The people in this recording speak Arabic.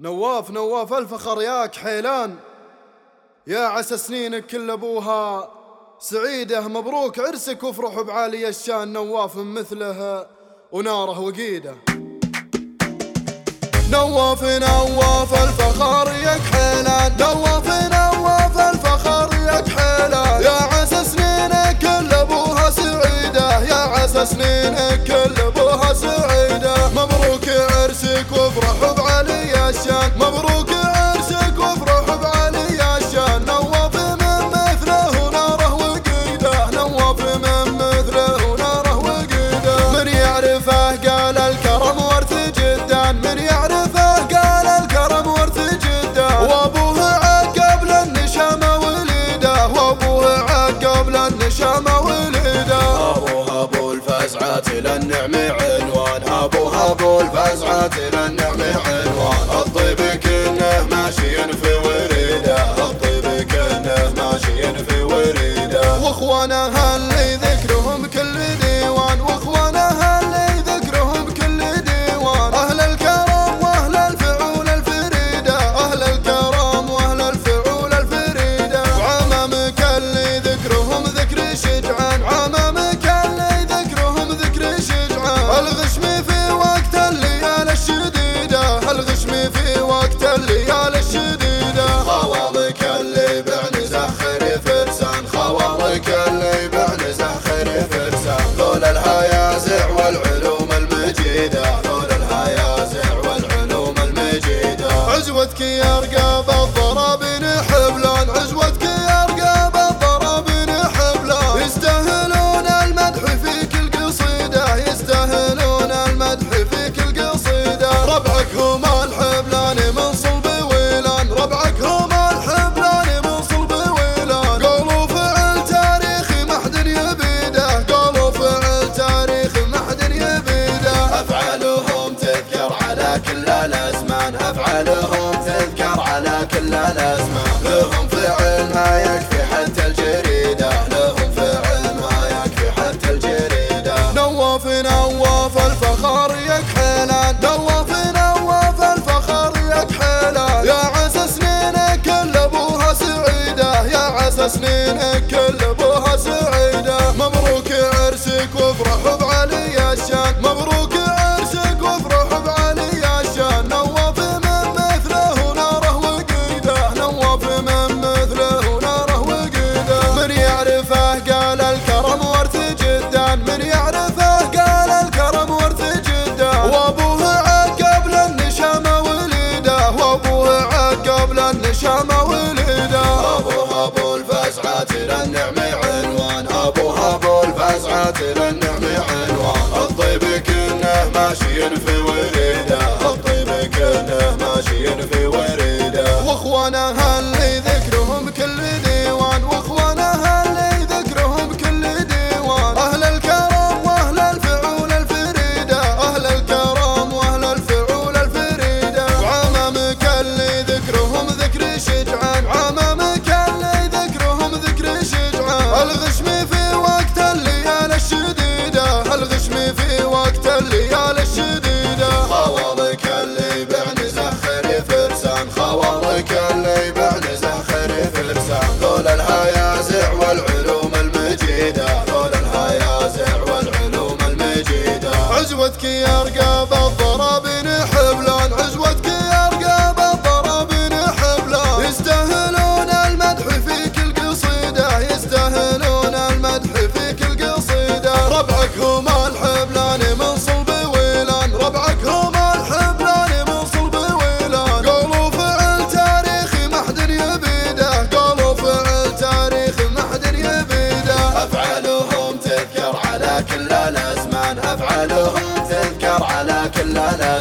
نواف الفخر ياك حيلان، يا عسى سنينك كل ابوها سعيده، مبروك عرسك وافرح بعالي الشان، نواف مثله وناره وقيده. نواف الفخر ياك حيلان، نواف الفخر ياك حيلان، يا عسى سنينك كل ابوها سعيده، يا عسى سنينك كل ابوها سعيده، مبروك عرسك وافرح بعالي الشان، مبروك عرسك وافرح بعالي الشان، نواف من مثله وناره وقيده، نواف من مثله وناره وقيده، من يعرفه قال الكرم ورث جدا، من يعرفه قال الكرم ورث جدا، وابوه عقب للنشامه وليده، وابوه عقب للنشامه وليده، ابوها ابو الفزعات للنعم عنوان، ابوها ابو الفزعات للنعم عنوان، الطيب كنه ماشي في وريده، الطيب كنه ماشي في وريده، واخوانها اللي ذكرهم كل ديوان، واخوانها اللي ذكرهم كل ديوان، اهل الكرم واهل الفعول الفريده، اهل الكرم واهل الفعول الفريده، وعمامك اللي ذكرهم ذكر شجعان، عمامك اللي ذكرهم ذكر شجعان، الغشم في وقت الليال الشديده، الغشم في وقت الليال الشديده، خوالك اللي بعن زخر فرسان، خوالك اللي بعن زخر فرسان، ذول الهيازع والعلوم المجيده، ذول الهيازع والعلوم المجيده، عزوتك يا رقاب الضرابين حبلان، عزوتك يا رقاب الضرابين حبلان، يستاهلون المدح في كل قصيده، يستاهلون المدح في كل قصيده، ربعك هم الحبلان من صلب ويلان، ربعك هم الحبلان من صلب ويلان، قالوا فعل تاريخي ما حد يبيده، قالوا فعل تاريخي ما حد يبيده، افعالهم تذكر على كل الازمان، افعالهم تذكر على كل الازمان، لهم فعل ما يكفي حتى الجريده، لهم فعل ما يكفي حتى الجريده، نواف الفخر ياك حيلان، نواف الفخر ياك حيلان، يا عسى سنينك كل ابوها سعيده، يا عسى سنينك كل ابوها سعيده، مبروك عرسك وافرح بعالي الشان، مبروك عرسك وافرح بعالي الشان، نواف من مثله وناره وقيده، نواف من مثله وناره وقيده، من يعرفه قال الكرم ورث جدا، من يعرفه قال الكرم ورث جدا، وابوه عقب للنشامه وليده، وابوه عقب للنشامه وليده، ابوها ابو الفزعات للنعم عنوان، ابوها ابو الفزعات للنعم عنوان، الطيب كنه ماشي في وريده، الطيب كنه ماشي في وريده، واخوانها اللي ذكرهم كل ديوان، واخوانها اللي ذكرهم كل ديوان، اهل الكرم واهل الفعول الفريده، اهل الكرم واهل الفعول الفريده، وعمامك اللي ذكرهم ذكر شجعان، عمامك اللي ذكرهم ذكر شجعان، الغشم في وقت الليال الشديده، الغشم في وقت الليال الشديده، خوالك اللي بعن زخر فرسان، خوالك اللي بعن زخر فرسان، ذول الهيازع والعلوم المجيده، ذول الهيازع والعلوم المجيده، عزوتك يا رقاب الضرابين حبلان، عزوتك يا رقاب الضرابين حبلان، يستاهلون المدح في كل قصيده، يستاهلون المدح في كل قصيده، ربعك هم الحبلان من صلب ويلان، ربعك هم الحبلان من صلب ويلان، قالوا فعل تاريخي ما حد يبيده، قالوا فعل تاريخي ما حد يبيده، افعالهم تذكر على كل الازمان، افعالهم تذكر على كل الازمان.